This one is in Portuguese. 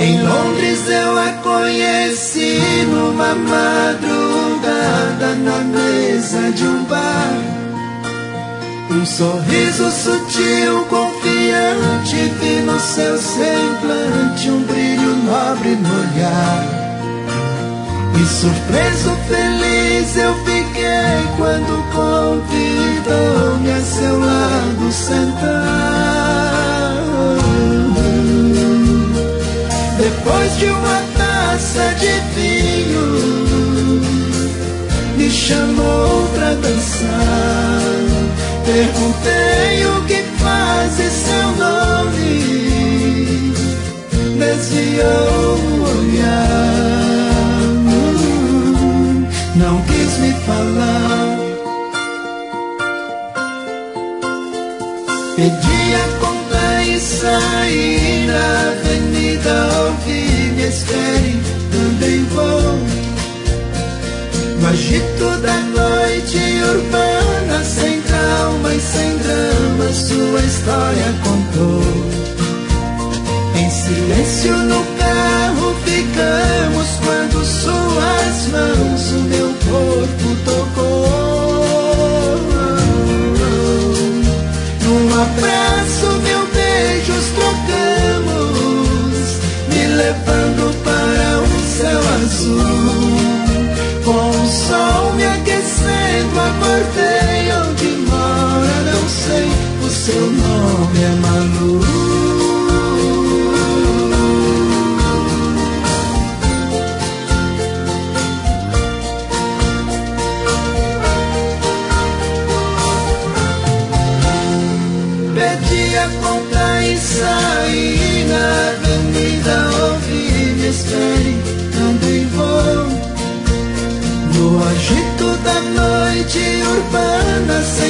Em Londres eu a conheci numa madrugada na mesa de um bar. Um sorriso sutil, confiante, vi no seu semblante um brilho nobre no olhar. E surpreso, feliz eu fiquei quando convidou-me a seu lado sentar. Depois de uma taça de vinho, me chamou pra dançar. Perguntei o que faz e seu nome, desviou o olhar, não quis me falar. Pedi a conta e saí na avenida, ouvi, me espere, também vou. No agito da noite urbana, sem calma e sem drama, sua história contou. Em silêncio no carro ficamos quando suas mãos o meu corpo tocou. Num abraço, mil beijos trocamos, me levando para um céu azul. Com o sol me aquecendo, acordei onde mora, não sei, o seu nome é Malu. Pedi a conta e saí na avenida, ouvi, me espere, também vou. No agito da noite urbana,